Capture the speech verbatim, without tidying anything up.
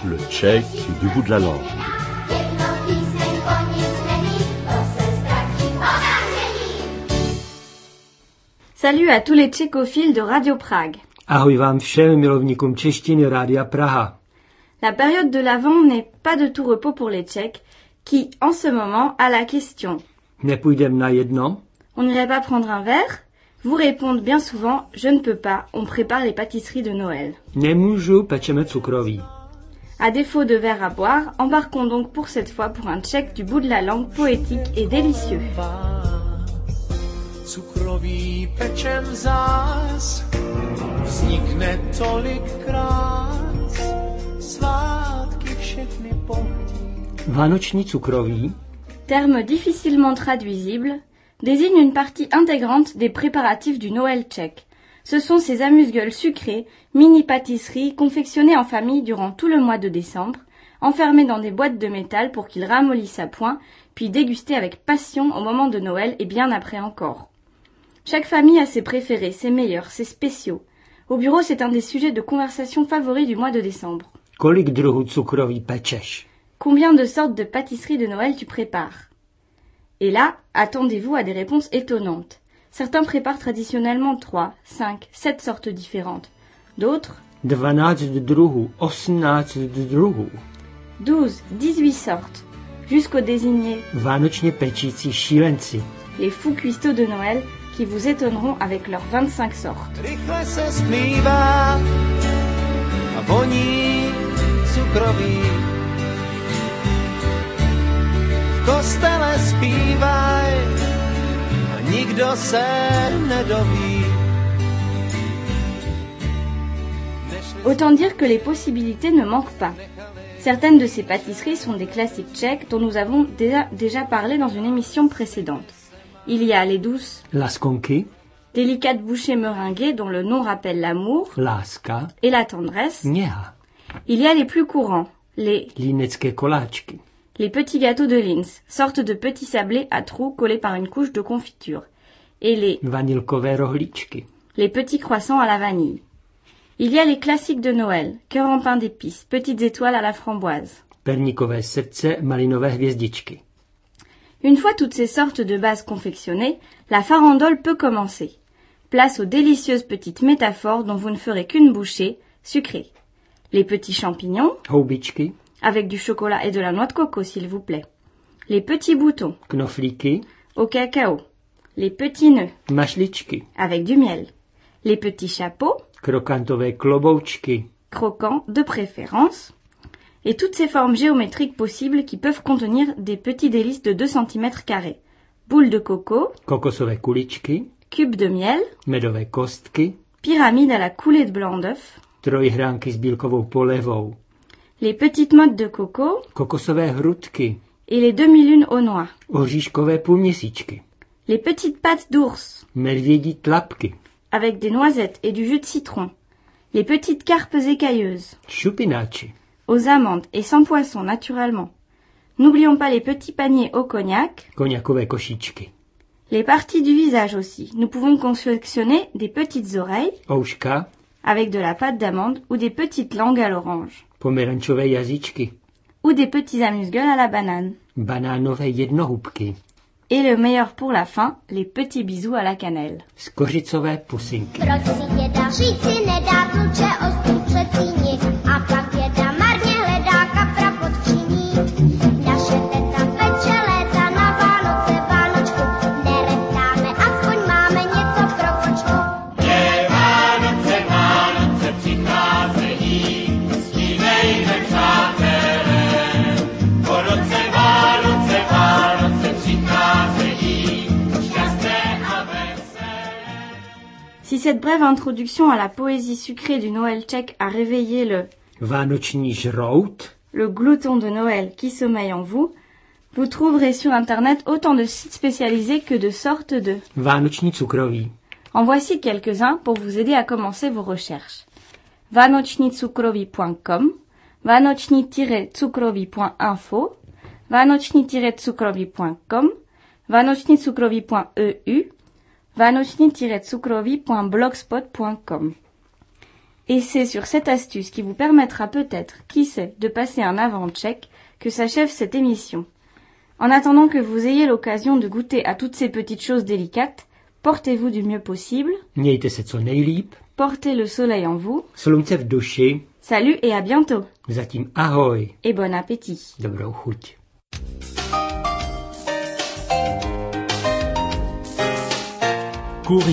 le tchèque du bout de la langue. Salut à tous les tchécophiles de Radio Prague. Ahoj vám všem milovníkům češtiny Rádia Praha. La période de l'Avent n'est pas de tout repos pour les Tchèques, qui, en ce moment, a la question. Nepůjdem na jedno? On n'irait pas prendre un verre? Vous répondent bien souvent, je ne peux pas, on prépare les pâtisseries de Noël. Nemůžu, pečeme cukroví. À défaut de verre à boire, embarquons donc pour cette fois pour un Tchèque du bout de la langue poétique et délicieux. Cukroví pečem zás, vznikne tolik krás, svátky všechny pohodí. Vánoční cukroví, terme difficilement traduisible, désigne une partie intégrante des préparatifs du Noël tchèque. Ce sont ces amuse-gueules sucrées, mini-pâtisseries confectionnées en famille durant tout le mois de décembre, enfermées dans des boîtes de métal pour qu'ils ramollissent à point, puis dégustées avec passion au moment de Noël et bien après encore. Chaque famille a ses préférés, ses meilleurs, ses spéciaux. Au bureau, c'est un des sujets de conversation favoris du mois de décembre. Kolik druhů cukroví pečeš? Combien de sortes de pâtisseries de Noël tu prépares? Et là, attendez-vous à des réponses étonnantes. Certains préparent traditionnellement trois, cinq, sept sortes différentes. D'autres, dvanáct druhů, osmnáct druhů. douze, dix-huit sortes, jusqu'aux désignés Vánočně pečící šílenci. les fous cuistots de Noël qui vous étonneront avec leurs vingt-cinq sortes. Rychle se zpívá a voní cukroví. V kostele zpívaj a nikdo se nedoví. Autant dire que les possibilités ne manquent pas. Certaines de ces pâtisseries sont des classiques tchèques dont nous avons déjà, déjà parlé dans une émission précédente. Il y a les douces, Laskonky, délicates bouchées meringuées dont le nom rappelle l'amour láska, et la tendresse. něha. Il y a les plus courants, les, Línecké koláčky, les petits gâteaux de Linz, sortes de petits sablés à trous collés par une couche de confiture, et les, vanilkové rohlíčky, les petits croissants à la vanille. Il y a les classiques de Noël, cœur en pain d'épices, petites étoiles à la framboise. perníkové srdce, malinové hvězdičky. Une fois toutes ces sortes de bases confectionnées, la farandole peut commencer. Place aux délicieuses petites métaphores dont vous ne ferez qu'une bouchée, sucrée. Les petits champignons, Houbičky, avec du chocolat et de la noix de coco s'il vous plaît. Les petits boutons, knoflíky, au cacao. Les petits nœuds, mašličky, avec du miel. Les petits chapeaux, krokantové kloboučky, croquants de préférence. Et toutes ces formes géométriques possibles qui peuvent contenir des petits délices de deux centimètres carrés. Boules de coco, kokosové kuličky, cubes de miel, medové kostky, pyramides à la coulée de blanc d'œuf, trojhránky s bílkovou polevou, les petites mottes de coco kokosové hrudky, et les demi-lunes aux noix, oříškové půlměsíčky, les petites pâtes d'ours medvědí tlapky, avec des noisettes et du jus de citron, les petites carpes écailleuses, šupináči, aux amandes et sans poisson naturellement. N'oublions pas les petits paniers au cognac, koněkové košíčky, les parties du visage aussi. Nous pouvons confectionner des petites oreilles ouška, avec de la pâte d'amande ou des petites langues à l'orange pomerančové jazyčky, ou des petits amuse-gueules à la banane. banánové jednohubky, Et le meilleur pour la fin, les petits bisous à la cannelle. skořicové pusinky. Proč si děda říci nedá kluče ostru přecíni a pak děda marně hledá kapra pod činí. Naše teta peče léta na Vánoce Vánočku, nereptáme, aspoň máme něco pro kočku. Je Vánoce, Vánoce přicházejí, zpívejme přátelé. Po roce Vánoce, Vánoce přicházejí, šťastné a veselé. Si cette brève introduction à la poésie sucrée du Noël tchèque a réveillé le, Vánoční žrout, le glouton de Noël qui sommeille en vous, vous trouverez sur Internet autant de sites spécialisés que de sortes de. vánoční cukroví, En voici quelques-uns pour vous aider à commencer vos recherches. vánoční cukroví tečka com, vánoční cukroví tečka info, vánoční cukroví tečka com, vánoční cukroví tečka e u, vánoční cukroví tečka blogspot tečka com. Et c'est sur cette astuce qui vous permettra peut-être, qui sait, de passer un avant tchèque que s'achève cette émission. En attendant que vous ayez l'occasion de goûter à toutes ces petites choses délicates, portez-vous du mieux possible. Mějte se co nejlíp. Portez le soleil en vous. Slunce v duši. Salut et à bientôt. Zatím ahoj. Et bon appétit. Dobrou chuť.